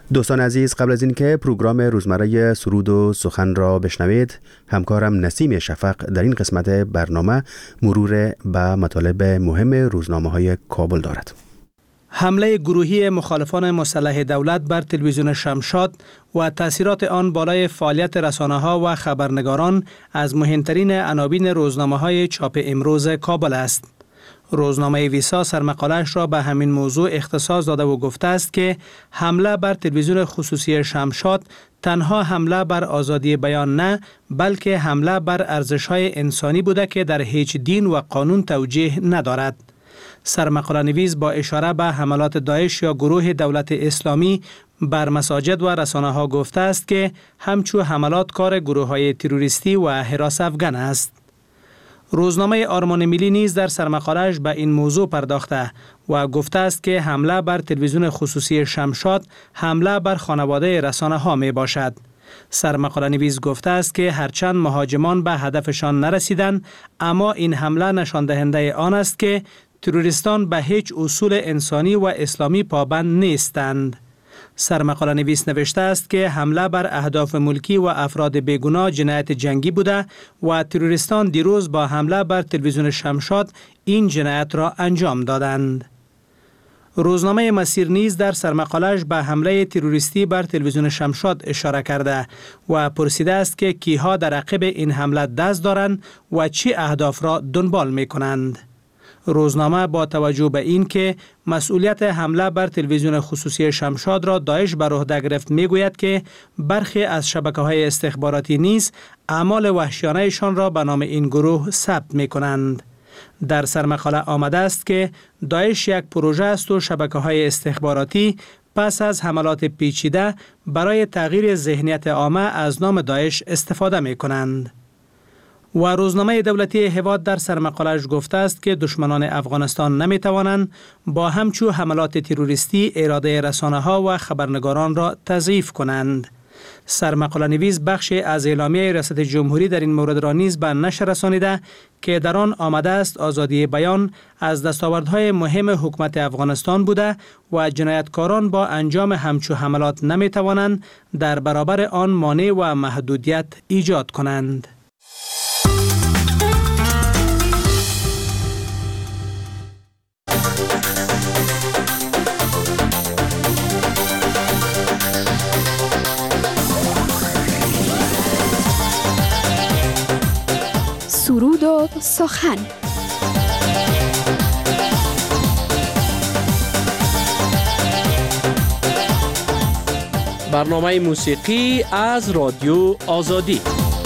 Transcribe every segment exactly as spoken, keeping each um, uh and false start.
دوستان عزیز، قبل از اینکه پروگرام روزمره سرود و سخن را بشنوید، همکارم نسیم شفق در این قسمت برنامه مرور به مطالب مهم روزنامه‌های کابل دارد. حمله گروهی مخالفان مسلح دولت بر تلویزیون شمشاد و تأثیرات آن بالای فعالیت رسانه‌ها و خبرنگاران از مهمترین عناوین روزنامه‌های چاپ امروز کابل است. روزنامه ویسا سرمقاله‌اش را به همین موضوع اختصاص داده و گفته است که حمله بر تلویزیون خصوصی شمشاد تنها حمله بر آزادی بیان نه، بلکه حمله بر ارزش‌های انسانی بوده که در هیچ دین و قانون توجیه ندارد. سرمقاله نویس با اشاره به حملات داعش یا گروه دولت اسلامی بر مساجد و رسانه‌ها گفته است که همچون حملات کار گروه‌های تروریستی و حراس افغان است. روزنامه آرمان ملی نیز در سرمقاله‌اش به این موضوع پرداخته و گفته است که حمله بر تلویزیون خصوصی شمشاد حمله بر خانواده رسانه‌ها می باشد. سرمقاله نویس گفته است که هرچند مهاجمان به هدفشان نرسیدند، اما این حمله نشان دهنده آن است که تروریستان به هیچ اصول انسانی و اسلامی پابند نیستند. سرمقاله نویس نوشته است که حمله بر اهداف ملکی و افراد بیگناه جنایت جنگی بوده و تروریستان دیروز با حمله بر تلویزیون شمشاد این جنایت را انجام دادند. روزنامه مسیر نیز در سرمقاله‌اش به حمله تروریستی بر تلویزیون شمشاد اشاره کرده و پرسیده است که کیها در عقب این حمله دست دارند و چه اهداف را دنبال می کنند. روزنامه با توجه به این که مسئولیت حمله بر تلویزیون خصوصی شمشاد را داعش بر عهده گرفت میگوید که برخی از شبکه‌های استخباراتی نیز اعمال وحشیانه‌شان را به نام این گروه ثبت می‌کنند. در سرمقاله آمده است که داعش یک پروژه است و شبکه‌های استخباراتی پس از حملات پیچیده برای تغییر ذهنیت عامه از نام داعش استفاده می‌کنند. و روزنامه دولتی هواد در سرمقاله‌اش گفته است که دشمنان افغانستان نمی‌توانند با همچون حملات تروریستی اراده رسانه‌ها و خبرنگاران را تضعیف کنند. سرمقاله نویس بخشی از اعلامیه ریاست جمهوری در این مورد را نیز به نشر رسانیده که در آن آمده است آزادی بیان از دستاوردهای مهم حکومت افغانستان بوده و جنایتکاران با انجام همچون حملات نمی‌توانند در برابر آن مانع و محدودیت ایجاد کنند. سرود و سخن. برنامه موسیقی از رادیو آزادی.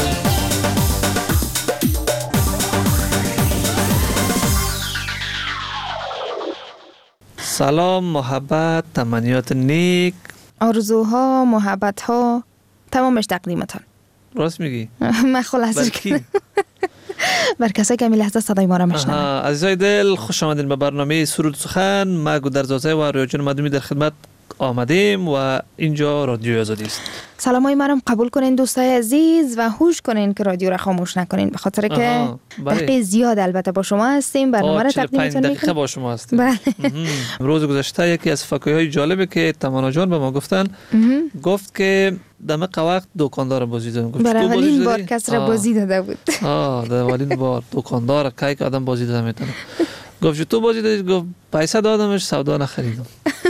سلام، محبت، تمنیات نیک، آرزوها، محبتها، تمامش تقدیمتان. راست میگی؟ من خلاصش کنم بر کسایی که همین لحظه صدای ما را میشنون. عزیزای دل، خوش آمدین به برنامه سرود سخن. ما گودرزاده و ریاجان مدومی در خدمت آمدیم و اینجا رادیو آزادی است. سلامای منم قبول کنین دوستای عزیز و هوش کنین که رادیو را خاموش نکنین، به خاطر که دقیقه زیاد البته با شما هستیم. برنامه را تقدیمتون میکنیم. دقیقه با شما هستیم. بله. روز گذشته یکی از فکرهای جالبی که تمنا جان به ما گفتن، گفت که دمق وقت دکاندار بازی دادن. گفت برای اولین بار کس را بازی داده بود. آه در اولین بار دکاندار که یک آدم بازی داده میتونه. گفت تو بازی دادی؟ گفت پیسه دادمش، سودا نخریدم.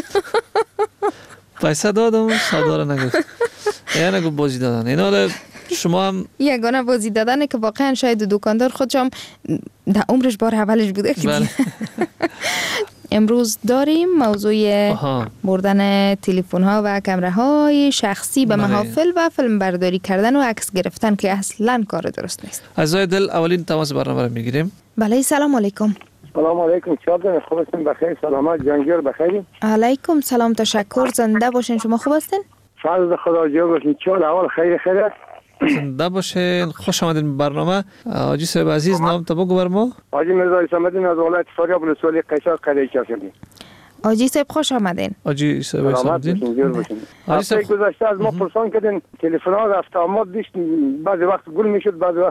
پیسه دادم، سودا را نگفت. یعنی گفت بازی دادن. اینا شما هم یگانه بازی دادنه که واقعا شاید دکاندار خودش هم در عمرش بار اولش بوده. بله. امروز داریم موضوع بردن تلفن ها و کامره های شخصی به محافل و فیلم برداری کردن و عکس گرفتن که اصلا کار درست نیست. عزیزای دل، اولین تماس برنامه رو میگیریم. بله، سلام علیکم. سلام علیکم، چطور خوب هستین؟ بخیر، سلامت، جنگیر بخیر. علیکم سلام، تشکر، زنده باشین. شما خوب هستین؟ فضل خدا جو باشین. چطور اول خیر خیره؟ زنده باشین. خوش آمدین به برنامه. حاجی صاحب عزیز، نام تو بگو بر ما. حاجی میرزا اسماعیل از ولایت فاریاب ولسوالی قیصر قریچ هستم. حاجی صاحب خوش آمدین. حاجی صاحب اسماعیل جور باشین. هفته گذشته از ما پرسان کردین تلفن‌ها رفت آمد داشت، بعضی وقت گل میشد، بعضی وقت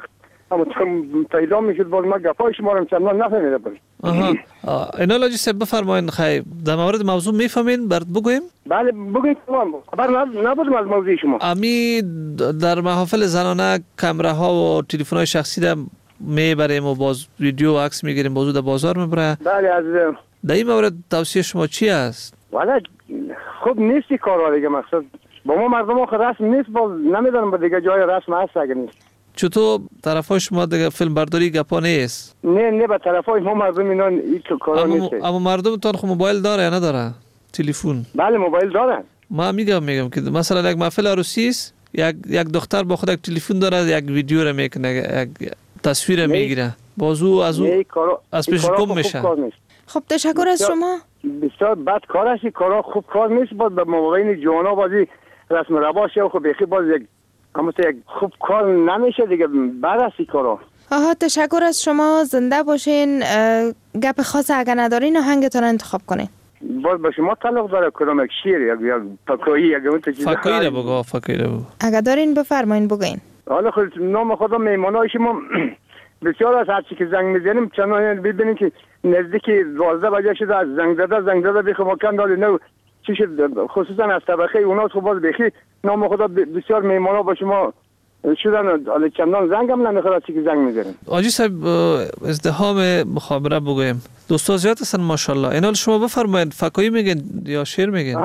اما پیدا میشد باز ما گپای شما رو چندان نفهمیده بود. آها اینا لاجی سب بفرمایید خیلی در مورد موضوع میفهمین برات بگویم؟ بله بگویم. خبر نبودم از موضوع شما. امی در محافل زنانه کامره ها و تلفن های شخصی را میبریم و باز ویدیو و عکس میگیریم بازو در بازار میبره. بله از در این مورد توصیه شما چی است؟ والا خوب نیستی کارها دیگه. مقصد با ما مردم آخر رسم نیست، باز نمیدونم با دیگه جای رسم هست اگه نیست. چطور طرفای شما دیگه فیلم برداری گپا نیست؟ نه نه به طرفای ما مردم اینا هیچ کارا نیست. اما مردم تان خو موبایل داره یا نداره؟ تلفن؟ بله موبایل دارن. ما میگم میگم که مثلا یک محفل عروسی است، یک یک دختر با خود یک تلفن داره، یک ویدیو را میکنه، یک تصویر میگیره. بازو از او از پیش گم میشه. خب تشکر از شما. بسیار بد کار است، کارا خوب کار نیست. باز به موبایل جوانا بازی رسم رواج و خب بخی باز یک اما یک خوب کار نمیشه دیگه. بعد از این کارا. آها تشکر از شما. زنده باشین. گپ خاص اگر ندارین آهنگتون انتخاب کنین. باز به شما تعلق داره کدام یک شعر یا یا فکایی یا اون چیزی. فکایی رو بگو، فکایی رو بگو. اگر دارین بفرمایین بگین. حالا خود نام خدا میمونای شما بسیار از هرچی که زنگ میزنیم چنان ببینیم که نزدیک دوازده بجه شده از زنگ زده زنگ زده بخی ما کم داری نو چی شد خصوصا از طبقه اونا تو باز بخی نام خدا بسیار میمونا با شما شدن. حالا چندان زنگ هم نمیخواد از چی که زنگ میزنیم. آجی صاحب ازدحام مخابره بگویم دوستا زیاد هستن ماشاءالله. اینال شما بفرمایید فکایی میگن یا شعر میگن؟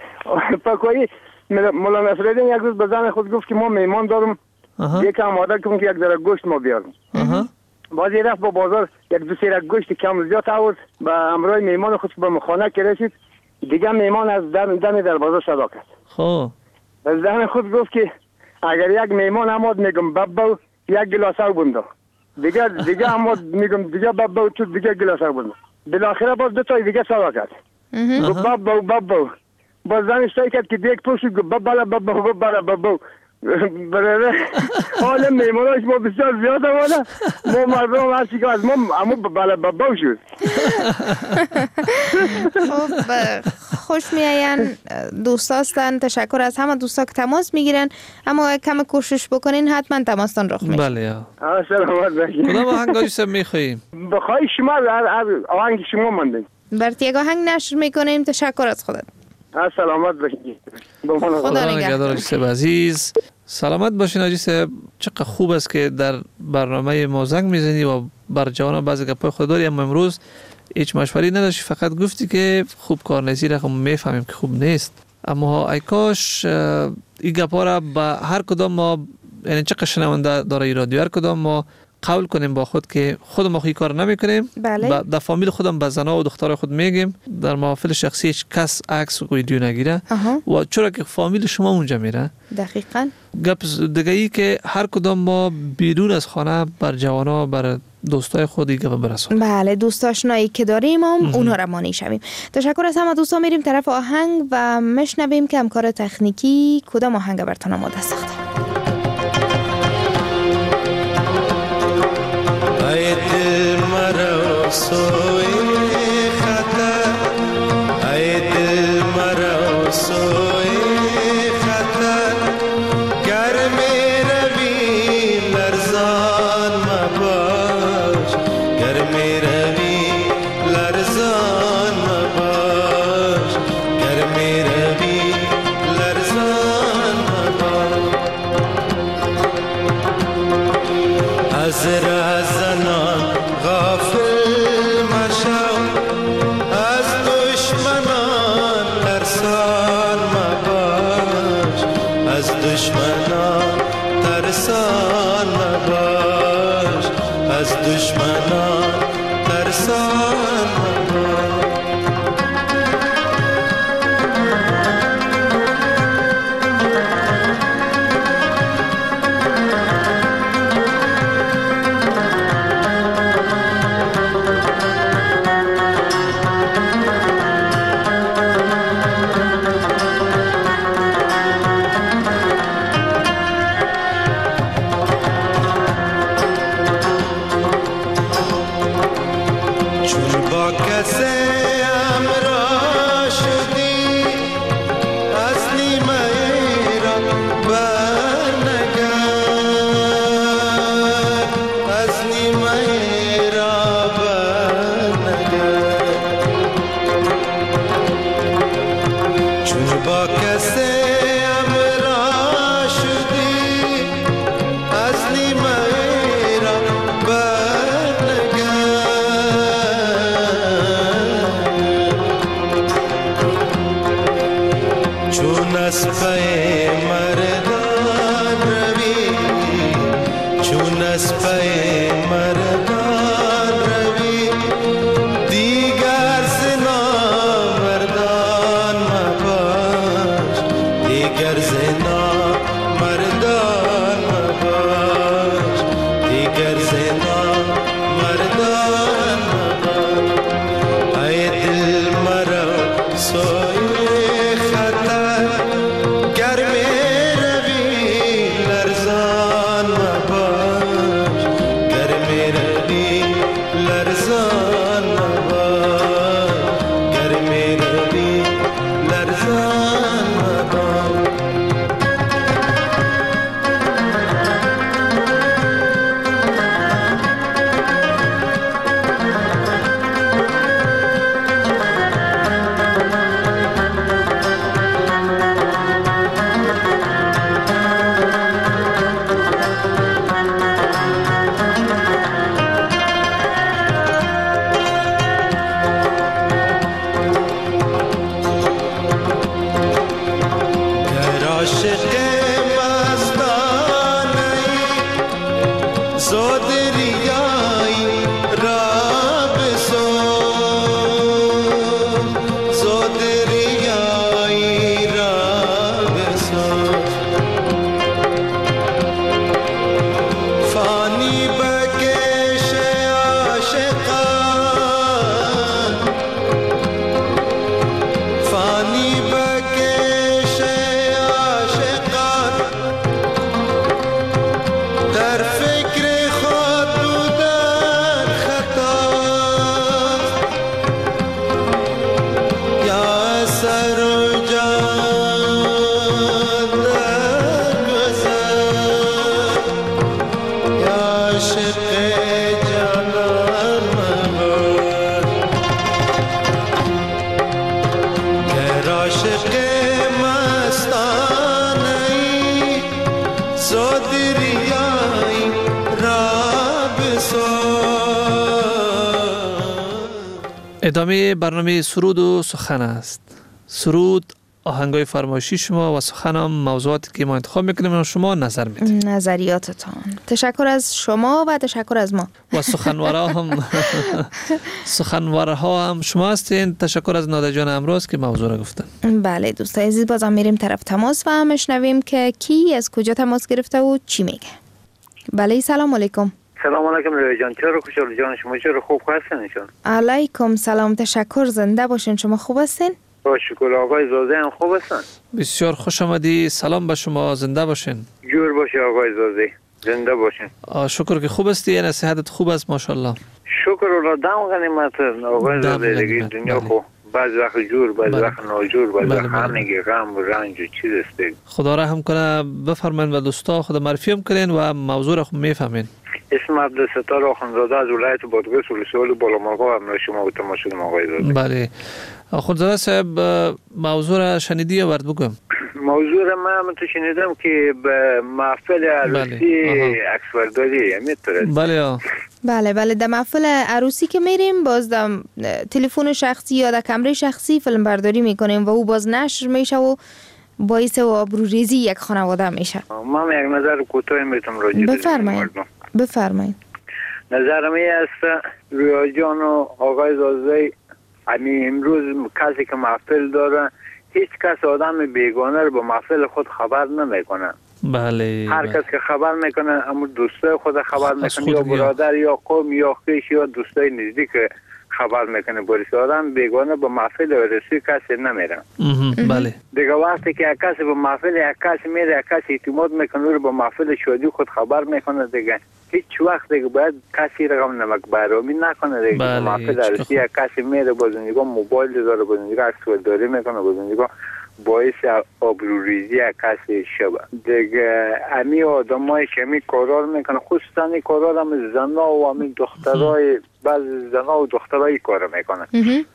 فکایی مولانا نصرالدین یک روز به زن خود گفت که ما میمان دارم یک آماده کن که یک ذره گوشت ما بیارم. بعضی رفت با بازار یک دو سه گوشت کم زیاد آورد با امرای میمان خود به خانه که رسید دیگه میمان از دم دم در بازار صدا کرد. خب از زن خود گفت که اگر یک میمان آمد میگم بابا یک گلاس آب بنده دیگه دیگه آمد میگم دیگه بابا تو دیگه گلاس آب بنده. بالاخره باز دو تا دیگه صدا کرد. گفت بابا بابا باز زن اشتای کرد که دیگه پوشید گفت بابا بابا بابا بابا برای حال میموناش ما بسیار زیاد آمده ما مردم هرچی که از ما امو بله بابا شد. خب خوش میاین دوست هستن. تشکر از همه دوستا که تماس میگیرن اما کم کوشش بکنین حتما تماستان رخ میشه. بله یا سلامت باشین. کدام آهنگایی سب میخواییم؟ بخوای شما آهنگ شما ماندین برات یک آهنگ نشر میکنیم. تشکر از خودت. سلامت باشین. خدا نگهدار. آجی صاحب عزیز سلامت باشین. آجی صاحب چقدر خوب است که در برنامه ما زنگ میزنی و بر جوانان بعضی گپای خود داری، اما امروز هیچ مشوری نداشتی، فقط گفتی که خوب کار نیستی رقم میفهمیم که خوب نیست. اما ای کاش این گپا را به هر کدام ما، یعنی چقدر شنونده داره این رادیو، هر کدام ما قول کنیم با خود که خود ما این کار نمیکنیم. بله. در فامیل خودم به زنا و دختر خود میگیم در محافل شخصی هیچ کس عکس و ویدیو نگیره. و چرا که فامیل شما اونجا میره. دقیقاً. گپ دیگه ای که هر کدام ما بیرون از خانه بر جوانا بر دوستای خودی گپ برسونیم. بله دوست آشنایی که داریم هم اونها را مانی شویم. تشکر از همه دوستا. میریم طرف آهنگ و مشنویم که همکار تکنیکی کدام آهنگ براتون آماده ساخته. ای دل مرا سوی خطر، ای دل مرا سوی خطر، گر می روی لرزان مباش، گر می روی لرزان مباش، گر می روی لرزان مباش. از رازنان غافل مشو، از دشمنان ترسان مباش، از دشمنان ترسان مباش، از دشمنان ترسان مباش. با کسی امرا شدی از نیمه را برنگر چون از پای مردان روی چون از پای مردان روی دیگر زنا مردان مباش دیگر زنا مردان مباش دیگر زنا مردان مباش ای دل مرا سوی خطر گر می روی لرزان مباش گر می روی لرزان مباش گر می روی لرزان مباش گر عاشق مستانه‌ای زود ریایی را بسوز زود ریایی را بسوز فانی بکش عاشقان فانی بکش عاشقان در فکر خود بودن خطاست یا سر و جان در گذر یا عاشق جانان مباش گر عاشق مستانه‌ای زود ریایی را بسوز. ادامه برنامه سرود و سخن است. سرود آهنگای فرمایشی شما و سخن هم موضوعاتی که ما انتخاب میکنیم و شما نظر میدید. نظریاتتان. تشکر از شما و تشکر از ما. و سخنوارا هم سخنوارها هم شما هستین. تشکر از نادر جان امروز که موضوع را گفتن. بله دوستای عزیز، بازم میریم طرف تماس و میشنویم که کی از کجا تماس گرفته و چی میگه. بله سلام علیکم. سلام علیکم روی جان، چرا خوشحال جان شما، چرا خوب هستین انشان؟ علیکم سلام، تشکر، زنده باشین. شما خوب هستین؟ با شکر. آقای زاده هم خوب هستن؟ بسیار خوش آمدی. سلام به شما، زنده باشین. جور باشی آقای زاده، زنده باشین. شکر که خوب هستی. یعنی صحتت خوب است ماشاءالله. شکر الله، دم غنیمت آقای زاده. دیگه دنیا خو بعض وقت جور، بعض وقت ناجور، بعض وقت همینگی غم و رنج و چیز است. خدا رحم کنه. بفرمایید و دوستا خود معرفی هم کنین و موضوع را خوب میفهمین. اسم عبدالستار آخوندزاده از ولایت بادغیس ولسوالی بالامرغاب همراه شما و تماشا کنم آقای زاده. بله آخوندزاده صاحب، موضوع را شنیدی یا برد بگم؟ موضوع را من تو شنیدم که به محفل عروسی عکسبرداری میترد. بله بله بله در محفل عروسی که میریم باز در تلفن شخصی یا در کمره شخصی فیلم برداری میکنیم و او باز نشر میشه و باعث و آبروریزی یک خانواده میشه. من یک نظر کوتاه میتونم راجع به بفرمایید. بفرمایید. نظرم این است رویا جان و آقای زاده، همین امروز کسی که محفل داره هیچ کس آدم بیگانه رو به محفل خود خبر نمیکنه. بله. هر کس که خبر میکنه اما دوستای خود خبر میکنه، یا برادر یا قوم یا خویش یا دوستای نزدیک خبر میکنه. بریش آدم بیگانه به محفل عروسی کسی نمیره. بله. دیگه وقتی که یک کسی به محفل یک کسی میره، یک کسی اعتماد میکنه رو به محفل شادی خود خبر میکنه، دیگه هیچ وقت دیگه باید کسی رقم نمک برامی نکنه. دیگه بله. محفل عروسی یک کسی میره بازنگاه موبایل داره، بازنگاه عکسبرداری میکنه، بازنگاه باعث آبروریزی کسی شبه. دیگه امی آدم های که امی کارار میکنه، خصوصا این کارار هم زنا و امی دخترای بعض زنا و دخترای کار میکنه.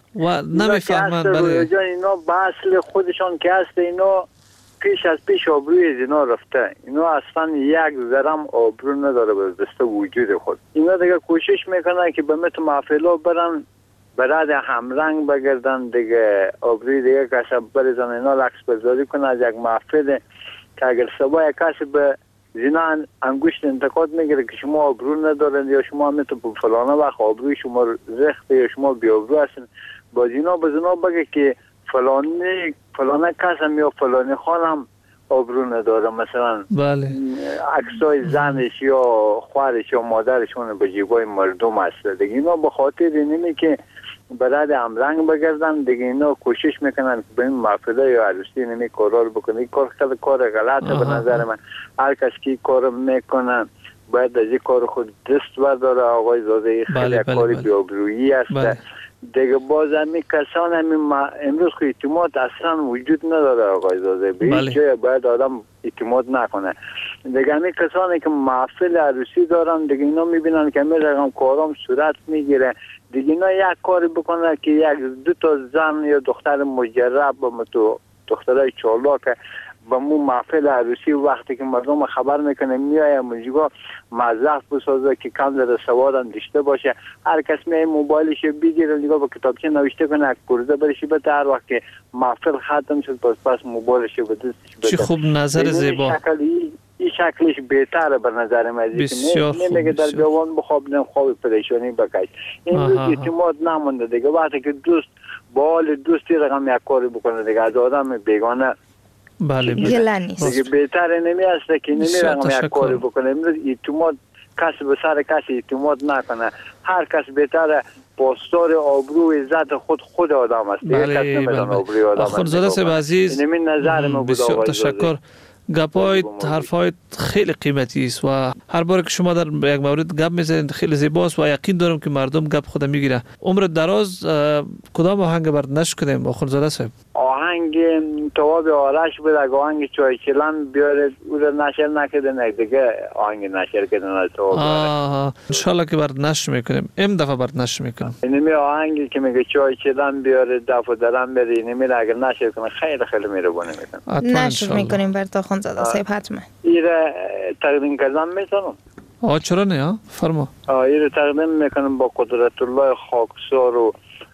و نمیفهمن. بله جان اینا به اصل خودشان که هست اینا پیش از پیش آبروی از اینا رفته. اینا اصلا یک ذرم آبرو نداره به دست وجود خود. اینا دیگه کوشش میکنن که به مثل محفلا برن برای همرنگ بگردن دیگه آبروی دیگه کسی بریزن اینا لکس برداری کنن از یک محفل که اگر سبا یک کسی به زینا انگوشت انتقاد میگیره که شما آبرو ندارن یا شما مثل فلانه وقت آبروی شما زخته یا شما بی آبرو هستن با زینا به زینا بگه که فلانی فلانه کس هم یا فلانی خانم آبرو نداره مثلا بله عکسای زنش یا خواهرش یا مادرشون به جیبای مردم هست دیگه. اینا به خاطر اینه که برای همرنگ بگردن دیگه اینا کوشش میکنن که به این محفله یا عروسی نمی کارا رو بکنه. این کار خیلی کار غلطه به نظر من. هر کس که کار میکنن باید از این کار خود دست برداره. آقای زاده خیلی بله کاری بله بی‌آبرویی است. بله. دیگه باز همی کسان همی امروز که اعتماد اصلا وجود نداره آقای زاده به بله. هیچ جای باید آدم اعتماد نکنه. دیگه همی کسانی که محفل عروسی دارن دیگه اینا میبینن که همی رقم کارام صورت میگیره دیگه اینا یک کاری بکنه که یک دو تا زن یا دختر مجرب با تو دخترای چالاک با مو محفل عروسی وقتی که مردم خبر میکنه میایه موجگاه مزخ بسازه که کم در سوادم داشته باشه. هر کس میایه موبایلش بگیره نگاه با کتابچه نوشته کنه کرده برشی بده هر وقت که محفل ختم شد پس پس موبایلش به دستش بده. چه خوب نظر زیبا. شکلی این شکلش بهتره به نظر من. بسیار خوب. نمیگه در بیابان بخوابیدم خواب پریشانی بکش. این روز اعتماد نمونده دیگه. وقتی که دوست با حال دوستی رقم یک کاری بکنه دیگه از آدم بیگانه بله گله نیست دیگه بهتره نمی هسته که نمی رقم یک کاری بکنه. امروز اعتماد کسی به سر کسی اعتماد نکنه. هر کس بهتره پاسدار آبرو عزت خود خود آدم است. بله بله آخوندزاده صاحب عزیز این نظر ما بود. بسیار تشکر. گپای حرفای خیلی قیمتی است و هر بار که شما در یک مورد گپ میزنید خیلی زیباست و یقین دارم که مردم گپ خود میگیره. عمر دراز. کدام آهنگ برات نشر کنیم آخوندزاده صاحب؟ آهنگ تواب آرش بود. اگه آهنگ چای چلن بیاره او رو نشر نکرده نه دیگه آهنگ نشر کردن تواب آرش. انشالله که برات نشر میکنیم. ام دفعه برات نشر میکنم. اینمی آهنگی که میگه چای چلن بیاره دفعه درم بره اینمی اگر نشر کنه خیلی خیلی میربونه میکنه. نشر میکنیم برات آخوندزاده صاحب حتما. ایره تقدیم کردم میتونم. آه چرا نه ها فرما. آه ایره تقدیم میکنم با قدرت الله خاکسار و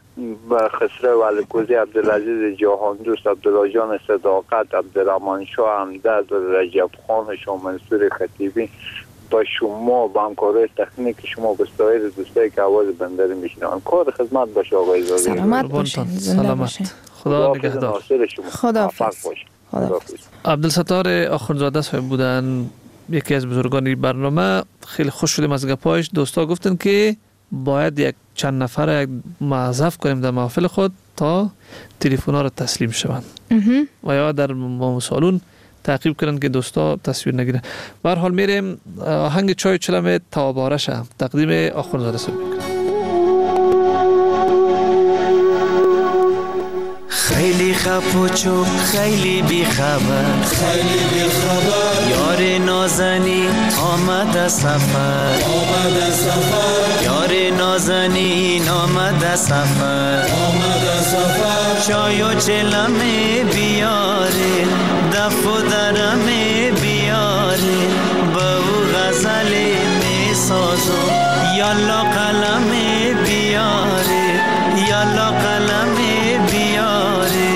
با خسرو علکوزی عبدالعزیز جهان دوست عبدالله جان صداقت عبدالرحمن شاه همدرد و رجب خان شما منصور خطیبی با شما با همکارای تکنیک شما با سایر دوستایی که آواز بنده رو میشنون. کار خدمت باشه آقای زاده. سلامت باشین. زنده باشین. خدا نگهدار. خداحافظ. عبدالستار آخوندزاده صاحب بودن یکی از بزرگان برنامه. خیلی خوش شدیم از گپایش. دوستا گفتن که باید یک چند نفر یک معزف کنیم در محفل خود تا تلفن‌ها را تسلیم شوند و یا در سالن تعقیب کنن که دوستا تصویر نگیرن. به هر حال میریم آهنگ چای چلم تواب آرش تقدیم آخوندزاده صاحب میکنم. خیلی خف و چوب خیلی بی خبر خیلی بی خبر یار نازنی آمد سفر آمد سفر یار نازنین آمد سفر آمد سفر چای و چلم بیاره دف و درم بیاره با او غزل می سازم یالا قلم بیاره یالا قلم بیاره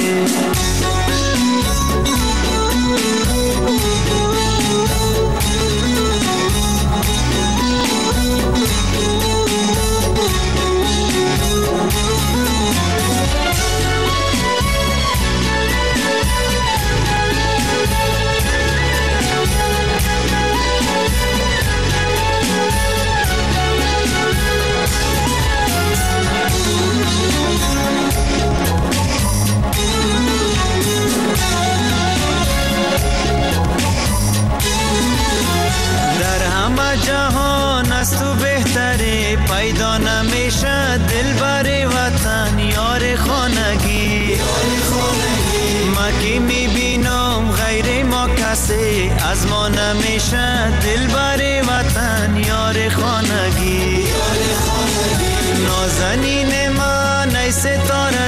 از تو بهتره پیدا نمیشه دلبر وطن یار خانگی ما که میبینم غیر ما کسی از ما نمیشه دلبر وطن یار خانگی نازنین من ای ستاره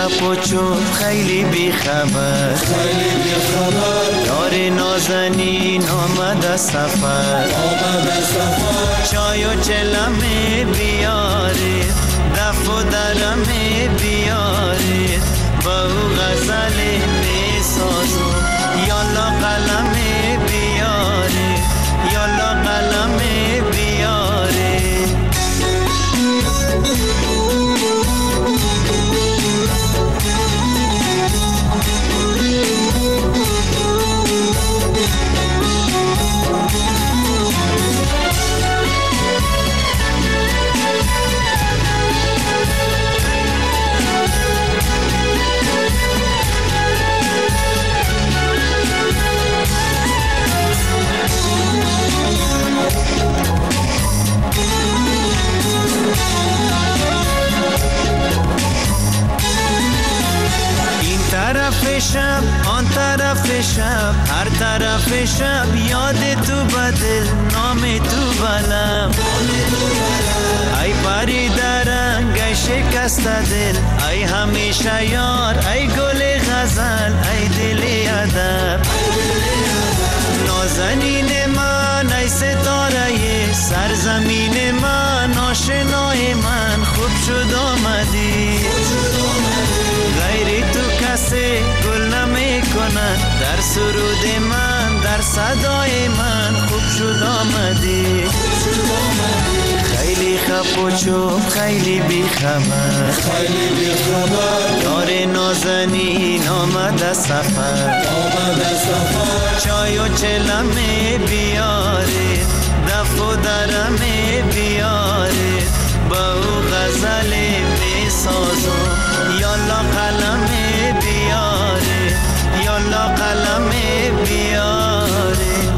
خب و چوب خیلی بی خبر خیلی بی خبر یار نازنین آمد سفر آمد سفر چای و چلمه بیارید دف و درمه بیارید با او غزل می سازم یالا قلمه بیارید یالا قلمه بیارید طرف شب آن طرف شب هر طرف شب یاد تو بدل نام تو بلم ای پری درنگ ای شکست دل ای همیشه یار ای گل غزل ای دل ادب نازنین من ای ستاره سرزمین من آشنای من خوب شد آمدی غیری تو کسی گل نمی کند در سرود من در صدای من خوب شد آمدی خیلی خب و چوب خیلی بی خبر خیلی بی خبر یار نازنین آمد سفر آمد سفر چای و چلمه بیارید دف و درمه بیارید با او غزل می سازم یالا قلمه بیارید یالا قلمه بیارید.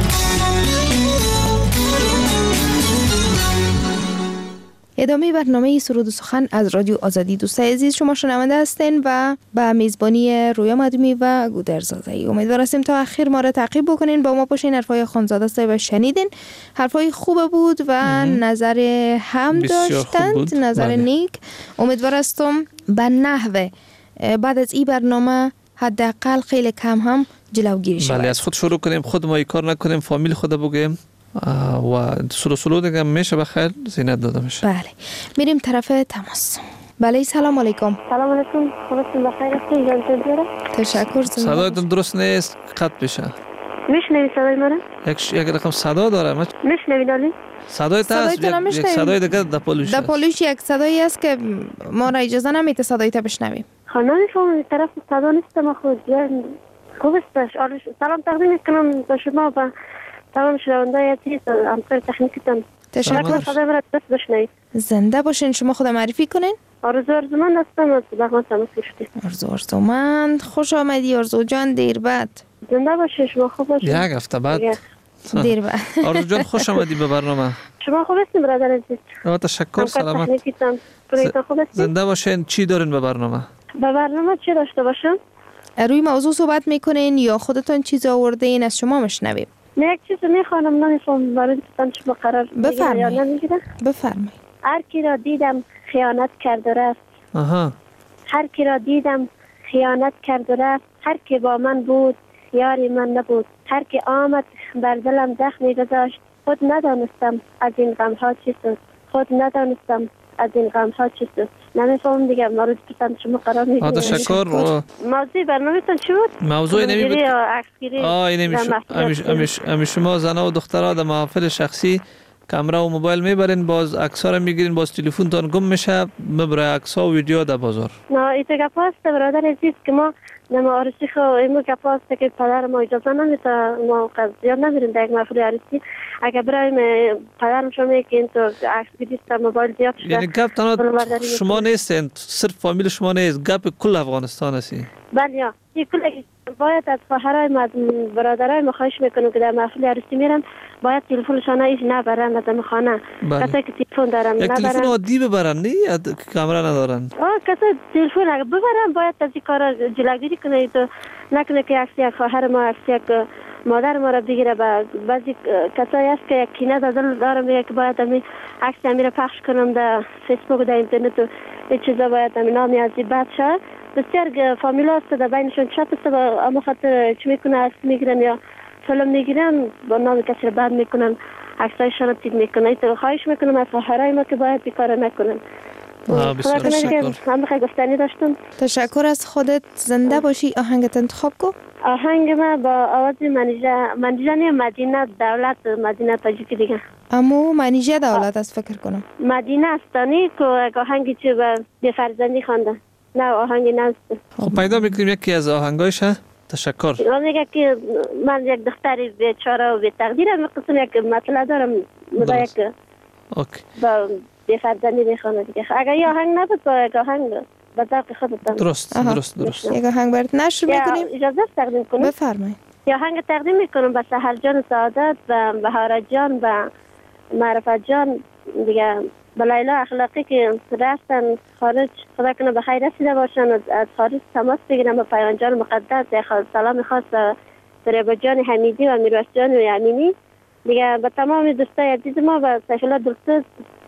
ادامه برنامه سرود و سخن از رادیو آزادی. دوستای عزیز شما شنونده هستین و به میزبانی رویا مدمی و گودرزاده‌ای. امیدوار هستیم تا اخیر ما را تعقیب بکنین، با ما باشین. حرفای خانزاده صاحب و شنیدین، حرفای خوب بود و مم. نظر هم داشتند، نظر بله. نیک. امیدوار هستم به نحوه بعد از این برنامه حداقل خیلی کم هم جلوگیری شود. بله، از خود شروع کنیم، خود ما کار نکنیم، فامیل خود بگیم و سلو سلو دیگه میشه بخیر زینت داده میشه. بله، میریم طرف تماس. بله، سلام علیکم. سلام علیکم. خودتون بخیر هستید؟ جان داره؟ تشکر. صدایتون درست نیست، قطع بشه. میشنوید صدای منو؟ یک یک رقم صدا داره. میشنوید علی؟ صدایت هست، یک صدای دیگه دپولوش. دپولوش یک صدایی است که ما را اجازه نمیده صدایت بشنویم. خب نمیفهمم، طرف صدا نیستم خود. خوب است. سلام تقدیم میکنم به شما و تمام شنونده‌های عزیز، همکار تکنیکتان. تشکر. صدای مرا درست بشنوید. زنده باشین. شما خود معرفی کنین. آرزو آرزومند هستم از بغمان تماس گرفتید. آرزو آرزومند، خوش آمدی آرزو جان. دیر بعد. زنده باشین. شما خوب باشین. یک هفته بعد. دیر بعد. آرزو جان خوش آمدی به برنامه. شما خوب هستین برادر عزیز؟ آ تشکر. سلامت. زنده باشین. چی دارین به برنامه؟ به برنامه چی داشته باشم؟ روی موضوع صحبت میکنین یا خودتون چیز آورده این از شما مشنویم؟ نه، یک چیز میخوانم، نمیفهم برای دوستان شما قرار بگیره یا نمیگیره. بفرمایید. هر کی را دیدم خیانت کرد و رفت. آها. هر کی را دیدم خیانت کرد و رفت. هر کی با من بود یاری من نبود. هر کی آمد بر دلم زخمی گذاشت. خود ندانستم از این غم ها چی شد. خود ندانستم از این غم ها چی شد. نمیفهم دیگه. ما رو دوستان شما قرار میدید. تشکر. موضوع برنامه‌تون چی بود؟ موضوع نمی‌بود. عکسگیری. آه نمیشه. امیش امیش شما زنا و دخترها در محافل شخصی کامرا و موبایل میبرین، باز عکس‌ها رو میگیرین، باز تلفنتون گم میشه، میبره عکس‌ها و ویدیو در بازار. نه ایت گپ است برادر عزیز که ما نما عروسی خو اینو گپ است که پدر ما اجازه نمیده، ما قضیه نمیریم در یک محفل عروسی. اگه برایم پدرم شما میگین تو عکسگیری است موبایل زیاد شده. یعنی گپ تنها شما نیستین، صرف فامیل شما نیست، گپ کل افغانستان است. بله، این کل باید از خواهرای ما برادرای ما خواهش میکنم که در محفل عروسی میرن باید تلفنشان ایش نبرن از خانه. کسایی که تلفن دارن یک نبرن. تلفن عادی ببرن، نه کامرا ندارن. آه کسایی تلفن اگه ببرن باید از این کارا جلوگیری کنه، تو نکنه که عکس یک خواهر ما، عکس یک مادر ما را بگیره. بعضی کسایی هست که یک کینه در دل دارم میگه که باید امی عکس امی را پخش کنم در فیسبوک و در اینترنت و این چیزا، باید امی نامی از این بد شد. بسیار فامیلا است در بینشون چت است با اما خاطر چی میکنه عکس میگیرن یا فیلم میگیرن با نام کسی رو بد میکنن عکسایشان رو تیپ میکنن. تو خواهش میکنم از خواهرای ما که باید بیکار نکنن. بسیار تشکر. من بخیر گفتنی داشتم. تشکر از خودت. زنده باشی. آهنگت انتخاب کن. آهنگ ما با آواز منیژه منیژه مدینه دولت مدینه تاجیکی دیگه. امو منیژه دولت است فکر کنم. مدینه استانی که آهنگی چه به فرزندی خوانده. نه آهنگی نست. خب پیدا میکنیم یکی از آهنگایش. تشکر. من میگه که من یک دختری بیچاره و بی تقدیرم میخواستم یک مطلع دارم مدا یک اوکی با بی فرزندی میخوانه دیگه. اگر یه آهنگ نبود با یک آهنگ با ذوق خودتان. درست درست درست. یک آهنگ برات نشر میکنیم. اجازه تقدیم کنم. بفرمایید. یه آهنگ تقدیم میکنم به سحر جان سعادت و بهار جان و معرفت جان دیگه به لیلا اخلاقی که رفتن خارج. خدا کنه به خیر رسیده باشن از خارج تماس بگیرن با پیان جان مقدس. سلام خاص به ریبا جان حمیدی و میراث جان و امینی دیگه به تمام دوستای عزیز ما و سیف الله دلسوز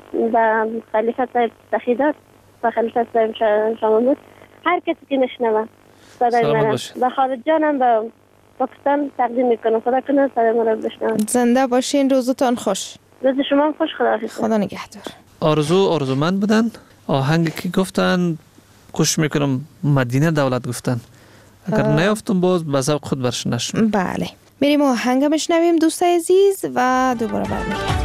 و خلیفه صاحب سخیدات و خلیفه صاحب شامامود هر کسی که میشنوه صدای من و خارج جانم به پاکستان تقدیم میکنم. خدا کنه صدای ما رو بشنوه. زنده باشین. روزتان خوش. روز شما خوش. خداحافظ. خدا نگهدار. آرزو آرزومند بودن. آهنگی که گفتن گوش میکنم مدینه دولت گفتن. اگر نیافتم باز به ذوق خود برشنش. بله میریم آهنگ بشنویم دوستای عزیز و دوباره برمیگردیم.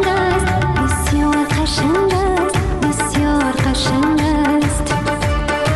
بسیار قشنگ است.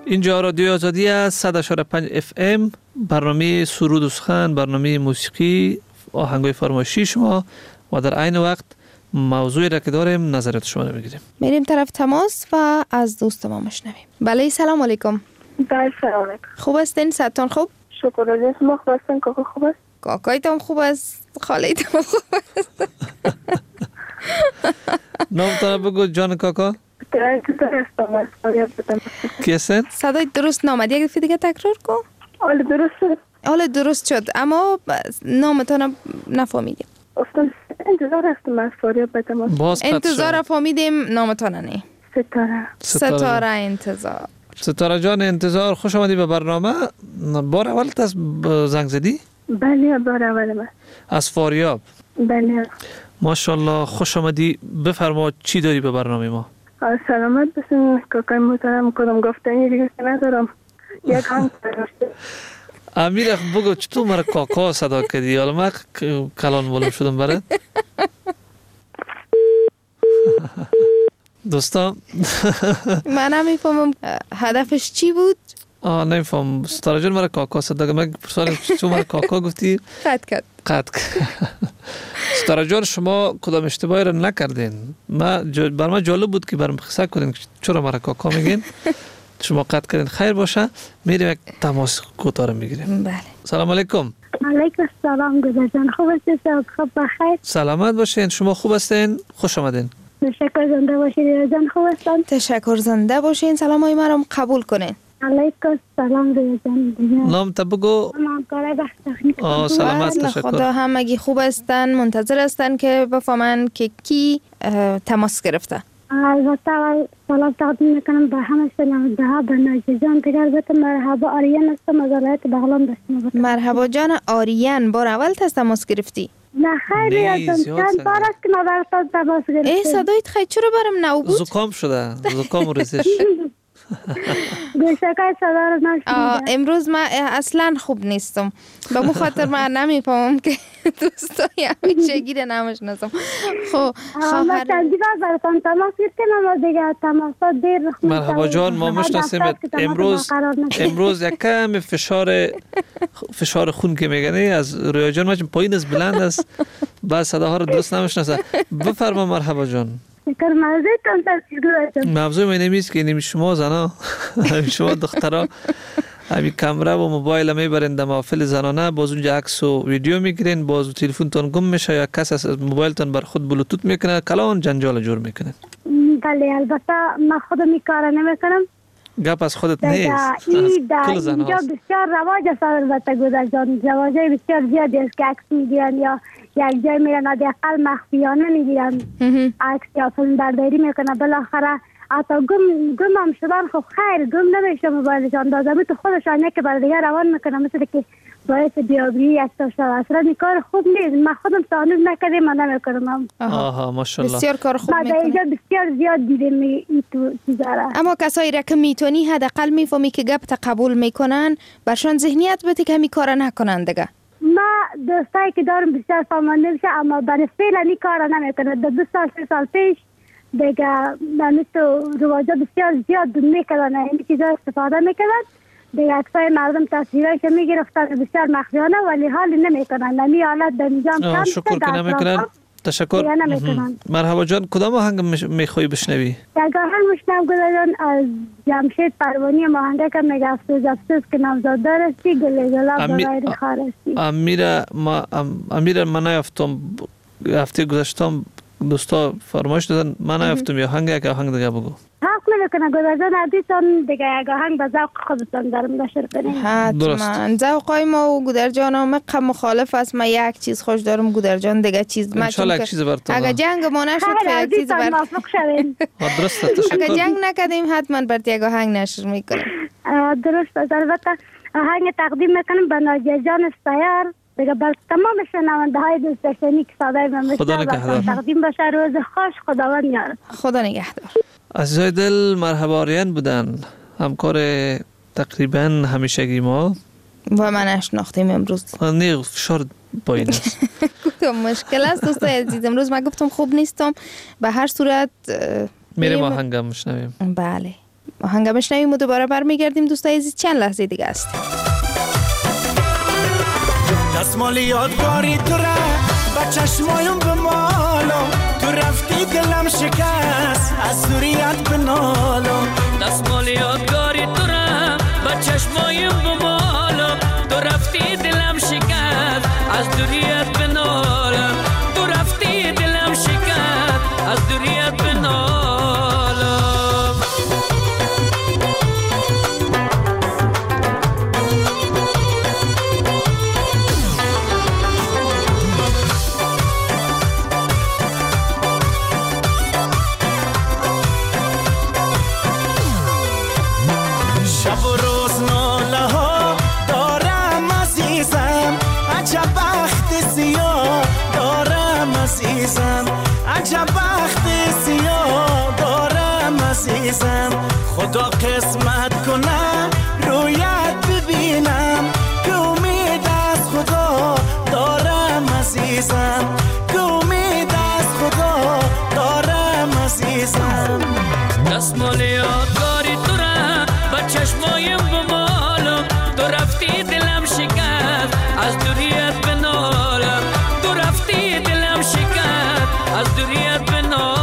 اینجا رادیو آزادی است. صد و چهار و پنج اف ام. برنامه سرود و سخن، برنامه موسیقی، آهنگای فرمایشی شما و در عین وقت موضوعی را که داریم نظرات شما رو بگیریم. میریم طرف تماس و از دوست ما مشنویم. بله سلام علیکم. بله سلام علیکم. خوب هستین؟ صحتتون خوب؟ شکر از شما. خوب هستین؟ کاکا خوب است؟ کاکایتون خوب است؟ خالیتون خوب است؟ نامتان بگو جان کاکا. کی هستن؟ صدای درست نامد. یک دفعه دیگه تکرار کن. حالا درست شد. حالا درست شد اما نامتان نفهمیدیم. افتاد انتظار هستم از فاریاب به تماس. انتظار فهمیدیم نامتان نه. ستاره. ستاره انتظار. ستاره جان انتظار، خوش آمدی به برنامه. بار اول از زنگ زدی؟ بله بار اول من. از فاریاب. بله. ماشاءالله خوش آمدی. بفرما چی داری به برنامه ما؟ سلامت بسین کاکای محترم. کدام گفتنی دیگه ندارم. یک هم امیر بگو چطور مرا کاکا صدا کردی؟ حالا من کلان معلوم شدم برات. دوستان من نمیفهمم هدفش چی بود. آه نمیفهم. ستاره جان مرا کاکا صدا کرد. من پرسیدم چطور مرا کاکا گفتی؟ قطع کرد. قطع کرد. ستاره جان شما کدام اشتباهی را نکردین. ما بر من جالب بود که برام قصه کنین چرا مرا کاکا میگین. شما قطع کردین. خیر باشه. میریم یک تماس کوتاه میگیریم. بله. سلام علیکم. علیکم السلام گذر جان. خوب هستید؟ خوب بخیر. سلامت باشین. شما خوب هستین؟ خوش آمدین. تشکر زنده باشید جان. خوب هستن؟ تشکر زنده باشین. سلامای مرا قبول کنین. علیکم السلام گذر جان. نام تا بگو. همکار بخت. آه سلامت. تشکر. خدا همگی خوب هستن. منتظر هستن که بفهمن که کی تماس گرفته. البته اول سلام تقدیم میکنم به همه شنونده ها. به ناجی جان دیگر البته مرحبا. آریان هستم از ولایت بغلان بستم. مرحبا جان آریان. بار اول تماس گرفتی؟ نه خیلی ازم چند بار است که ما برات تماس گرفتیم. ای صدایت خیلی چرا برام نو بود؟ زکام شده. زکام و ریزش. گوشکای صدا رو نشنیدم. امروز من اصلا خوب نیستم. به مو خاطر من نمیفهمم که دوستای همین چگیره نمیشناسم. خب خواهر چندی بار براتون تماس گرفتم اما دیگه تماسات دیر رخ میده. مرحبا جان ما میشناسیم. امروز امروز یک کم فشار فشار خون که میگنی از رویا جان ما پایین از بلند است. بعد صداها رو درست نمیشناسه. بفرما مرحبا جان. شکر موضوعتون تشکر. موضوع من نمیست که نمی شما زنا شما دخترها همین کامرا و موبایل میبرین در محافل زنانه، باز اونجا عکس و ویدیو میگیرین، باز تلفنتون گم میشه یا کس از موبایلتون بر خود بلوتوت میکنه، کلان جنجال جور میکنه. بله البته من خودم این کار نمیکنم. گپ از خودت نیست. کل زنها اینجا بسیار رواج است البته گذر جان. رواجای بسیار زیادی است که عکس میگیرن یا یک جای میرن حداقل مخفیانه میگیرن عکس یا فیلم برداری میکنن. بالاخره حتی گم گم هم شدن خب خیر گم نمیشه موبایلشان دازمی تو خودشان که بر دیگه روان میکنن مثل که باعث بیابری اکتا شد. اصلا این کار خوب نیست. من خودم تانوز نکردیم من نمیکنم. آها ماشاءالله. بسیار کار خوب میکنه. بعد اینجا بسیار زیاد دیدیم این تو چیزاره. اما کسایی را که میتونی حداقل میفهمی که گپ تا قبول میکنن برشان ذهنیت بده که همی کار نکنن دیگه. ما دوستایی که دارم بسیار فهمانده میشه اما برای فعلا این کار نمیکنه. دو دو سال سه سال پیش دیگه من تو رواجا بسیار زیاد میکردن این چیزا استفاده میکردن. دیگه اکثر مردم تصویرایش میگرفتن بسیار مخفیانه ولی حالی نمیکنن. نمی حالت در نظام کم شکر که نمیکنن. تشکر. مرحبا جان کدام آهنگ میخوای بشنوی؟ یک آهنگ میشنم گذارن از جمشید پروانی آهنگ که میگه افسوس افسوس که نامزاد دارستی گل گلاب بغیر خارستی. امیر ما امیر من نیافتم هفته گذشتم دوستا فرمایش دادن من نیافتم یا آهنگ یک آهنگ دیگه بگو. حق نمیکنه گذاشتن عزیزان دیگه یک آهنگ به ذوق خودتون دارم نشر کنیم. حتما ذوقای ما و گودر جان هم مخالف است. من یک چیز خوش دارم گودر جان دیگه چیز من چون که اگه جنگ ما نشد یک چیز بر موافق شوین. درسته تشکر. اگه جنگ نکردیم حتما برات یک آهنگ نشر میکنیم. درست است. البته آهنگ تقدیم میکنم به ناجیه جان سیار دیگه بر تمام شنونده های دوست داشتنی که صدای من میشنوند تقدیم باشه. روز خوش خداوند یار. خدا نگهدار. عزیزای دل مرحبا آریان بودن همکار تقریبا همیشگی ما و من اشناختیم امروز. نه فشار پایین است. گفتم مشکل است دوستای عزیز. امروز من گفتم خوب نیستم. به هر صورت میریم آهنگم میشنویم. بله آهنگ بشنویم و دوباره برمیگردیم. دوستای عزیز چند لحظه دیگه است. دستمال یادگاری تو را با چشمایم بمالم، تو رفتی دلم شکست از دوریت بنالم. دستمال یادگاری تو را با چشمایم بمالم، تو رفتی دلم شکست از دوریت بنالم. تو رفتی دلم شکست از دوریت بنالم. عجب بخت سیاه دارم عزیزم، خدا قسمت کنه رویت ببینم، که امید از خدا دارم عزیزم، که امید از خدا دارم عزیزم. دستمال یادگاری تو را با چشمایم بمالم، تو رفتی دلم شکست از دوریت بنالم. تو رفتی دلم شکست از دوریت بنالم.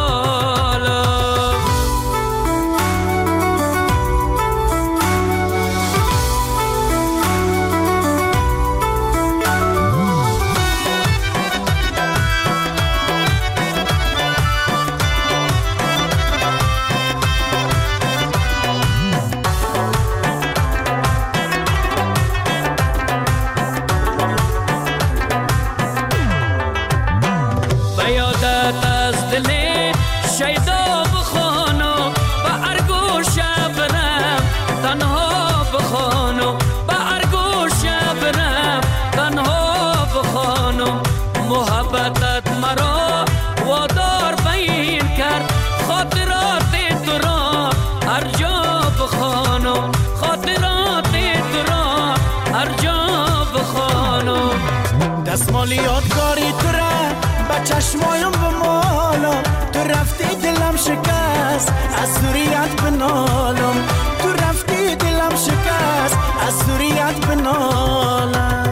دستمال یادگاری تو را با چشمایم بمالم، تو رفتی دلم شکست از دوریت بنالم. تو رفتی دلم شکست از دوریت بنالم.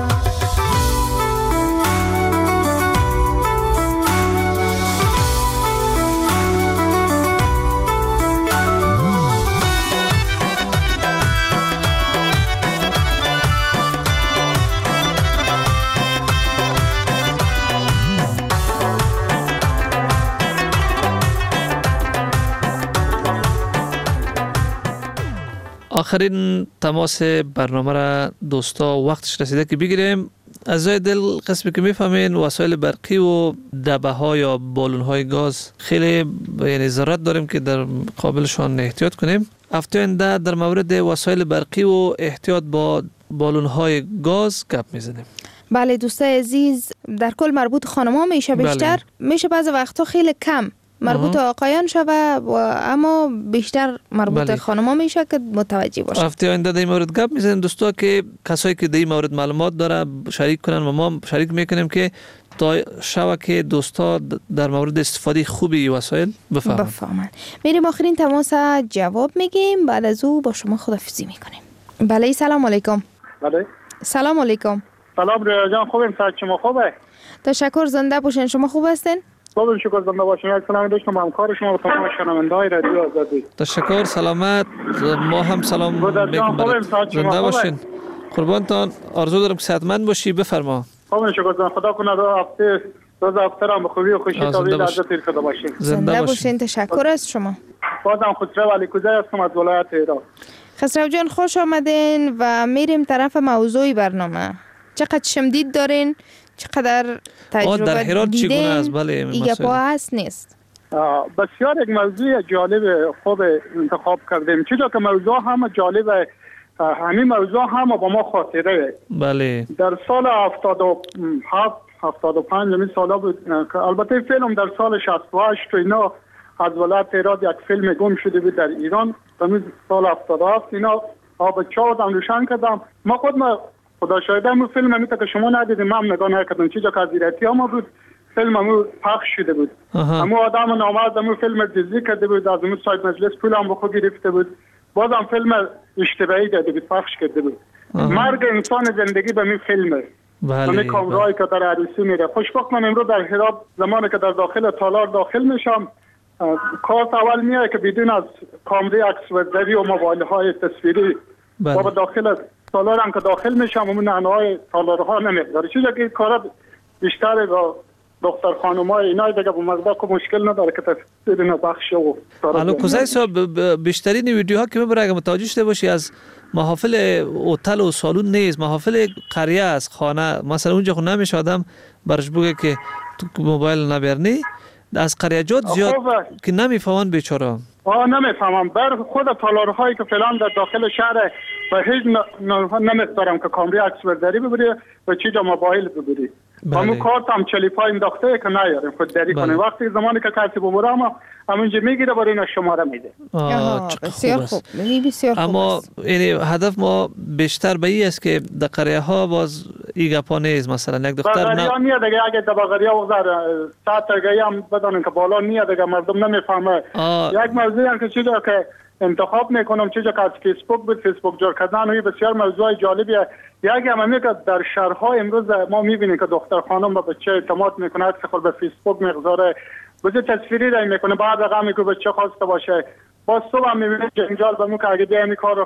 آخرین تماس برنامه را دوستا وقتش رسیده که بگیریم. از دل قسمی که میفهمین وسایل برقی و دبه ها یا بالون های گاز خیلی یعنی ضرورت داریم که در قابلشان احتیاط کنیم. هفته آینده در مورد وسایل برقی و احتیاط با بالون های گاز گپ میزنیم. بله دوستای عزیز، در کل مربوط خانم‌ها میشه بیشتر، بله. میشه بعض وقتا خیلی کم مربوط آقایان شوه و اما بیشتر مربوط بله. خانم‌ها میشه که متوجه باشه. هفته آینده در این مورد گپ میزنیم دوستا که کسایی که در این مورد معلومات داره شریک کنن و ما شریک میکنیم که تا شوه که دوستا در مورد استفاده خوبی وسایل بفهمن. بفهمن. میریم آخرین تماس جواب میگیم، بعد از او با شما خداحافظی میکنیم. بله سلام علیکم. بله. سلام علیکم. سلام ریا جان، خوبیم؟ صحت شما خوبه؟ تشکر، زنده باشین. شما خوب هستین؟ خوبم شکر، زنده باشین. یک سلام داشتم همکار شما و تمام شنونده‌های رادیو آزادی. تشکر، سلامت. ما هم سلام میکنیم برات. زنده باشین. قربانتان. آرزو دارم که صحتمند باشی. بفرما. خوبم شکر، زنده. خدا کنه دو هفته روز هفته را به خوبی و خوشی تا به لحظه تیر کرده باشین. زنده باشین. تشکر از شما. بازم خسرو علیکوزی هستم از ولایت ایران. خسرو جان خوش آمدین و میریم طرف موضوع برنامه. چقدر شمدید دارین؟ چقدر تجربه دیدین؟ بله ایگه پا هست نیست؟ بسیار یک موضوع جالب خوب انتخاب کردیم، چیزا که موضوع هم جالب، همین موضوع هم با ما خاطره. بله. در سال هفتاد و هفت هفتاد و پنج همین سالا بود که البته فیلم در سال شصت و هشت اینا از ولایت ایران یک فیلم گم شده بود در ایران. در سال هفتاد و هفت اینا آب چاودم روشن کردم. ما خود ما خدا شاهده همون فیلم همیتا که شما ندیدیم، ما هم نگاه نکردم، چیزا که از ایرتی ها ما بود فیلم همون پخش شده بود. همون آدم نامرد همون فیلم جزی کرده بود، از همون سایت مجلس پول هم بخو گرفته بود بازم فیلم اشتباهی داده بود، پخش کرده بود. مرگ انسان زندگی به می فیلمه. بله. همه کامرایی که در عروسی میره. خوشبخت من امروز در هرات زمانی که در داخل تالار داخل میشم، کارت اول میاد که بدون از کامری عکس برداری و موبایل های تصویری بله. و داخل تالار هم که داخل میشم اون نعنای تالارها نمیداره. چیزی که کارا بیشتر با دختر خانم‌های اینا دیگه با مقدار که مشکل نداره که تصویر نبخشه و الو کوزای صاحب بیشترین ویدیوها که میبره اگه متوجه شده باشی از محافل هتل و سالون نیست، محافل قریه است، خانه مثلا اونجا خود نمیشه آدم برش بگه که تو موبایل نبرنی، از قریجات زیاد که نمیفهمن بیچاره. آه نمیفهمم. بر خود تالارهایی که فلان در داخل شهر و هیچ نمیذارم که کامری عکس برداری ببری و چیز موبایل ببری. بله. همون کارت هم چلیپای انداخته که نیاریم خود دری بله. کنیم. وقتی زمانی که کسی ببره اما همونجا میگیره برای اینا شماره میده. آه بسیار خوب. بسیار خوب. اما یعنی هدف ما بیشتر به این است که در قریه ها باز این گپا نیست. مثلا یک دختر نه بغریا میاد دیگه، اگه در بغریا وقت ساعت دیگه هم بدانن که بالا میاد دیگه مردم نمیفهمه. یک موضوعی هم که چیزی که انتخاب میکنم چیزی که از فیسبوک بود، فیسبوک جور کردن و بسیار موضوع جالبیه. یک هم که در شهرهای امروز ما میبینیم که دختر خانم با بچه اعتماد میکنه، عکس خود به فیسبوک میگذاره، بچه تصویری رای میکنه، بعد رقم میگه بچه خواسته باشه. باز صبح هم میبینیم جنجال به مو که اگه بیایم این کار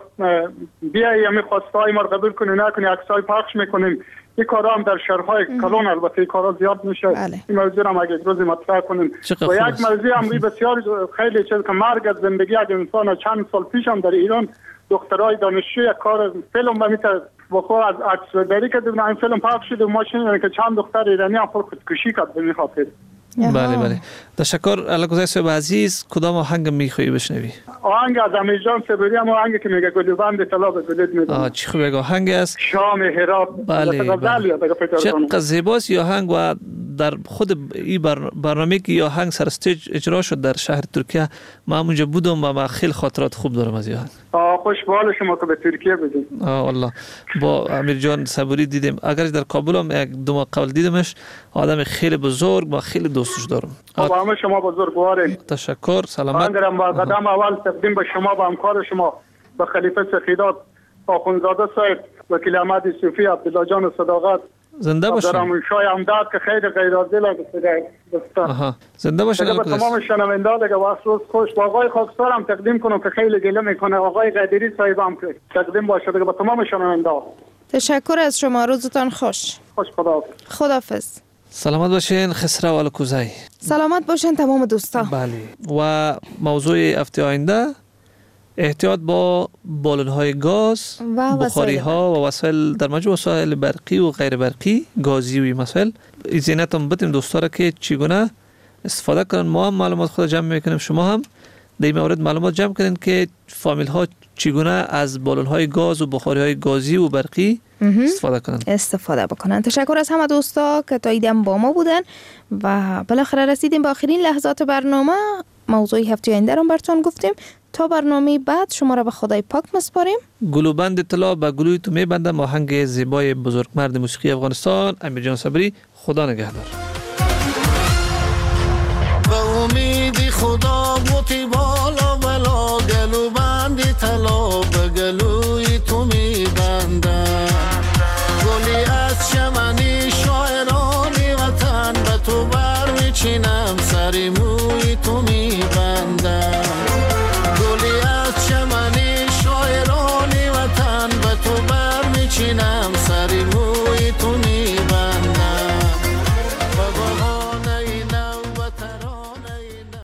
بیایی همین خواسته های ما رو قبول کنی نکنی عکسای پخش میکنیم. این کارا هم در شهرهای کلان البته این کارا زیاد میشه. بله. این موضوع هم اگه روزی مطرح کنیم و یک موضوع هم بسیار خیلی چیز که مرگ از زندگی از انسان چند سال پیش هم در ایران دخترای دانشجو یک کار فیلم به میتر بخور از عکس برداری که این فیلم پخش شد و ما شنیدیم که چند دختر ایرانی هم خودکشی کرد به خاطر. بله بله. تشکر. الگوزای صاحب عزیز، کدام آهنگ میخوایی بشنوی؟ آهنگ از امیرجان صبوری هم آهنگ که میگه گلوبند طلا به گلت میدم. آه چی خوب آهنگ است. شام هرات. بله بله. چقدر زیباست این آهنگ و در خود این برنامه که این آهنگ سر استیج اجرا شد در شهر ترکیه ما اونجا بودم و ما خیلی خاطرات خوب دارم از این آهنگ. آه خوش به حال شما که به ترکیه بدید. آه والله با امیرجان صبوری دیدیم. اگر در کابل هم یک دو ماه قبل دیدمش، آدم خیلی بزرگ و خیلی دوستش دارم. با همه شما بزرگوارین. تشکر. سلامت. من دارم با قدم اول تقدیم به شما با همکار شما به خلیفه سخیدات آخوندزاده صاحب، وکیل احمد صوفی، عبدالله جان صداقت، زنده باشین. دارم شای امداد که خیلی غیرعادل است. آها زنده باشین. به تمام شنوندگان دیگه وقت روز خوش. با آقای خاکسارم تقدیم کنم که خیلی گله میکنه، آقای قدیری صاحبم که تقدیم باشه دیگه به تمام شنوندگان. تشکر از شما، روزتان خوش. خوش خداحافظ. خداحافظ. سلامت باشین خسرو الکوزی. سلامت باشین تمام دوستان. بله. و موضوع هفته آینده احتیاط با بالون‌های گاز، بخاری‌ها و وسایل در مجموع وسایل برقی و غیر برقی، گازی و مسائل. ایزینت هم بدیم دوستا که چگونه استفاده کنن. ما هم معلومات خود جمع میکنیم، شما هم در این مورد معلومات جمع کنین که فامیل ها چگونه از بالون‌های گاز و بخاری‌های گازی و برقی استفاده کنن. استفاده بکنن. تشکر از همه دوستا که تا ایدم با ما بودن و بالاخره رسیدیم به آخرین لحظات برنامه. موضوع هفته آینده رو براتون گفتیم. تا برنامه بعد شما را به خدای پاک مسپاریم. گلوبند طلا به گلوی تو میبندم. آهنگ زیبای بزرگمرد موسیقی افغانستان امیرجان صبری. خدا نگهدار.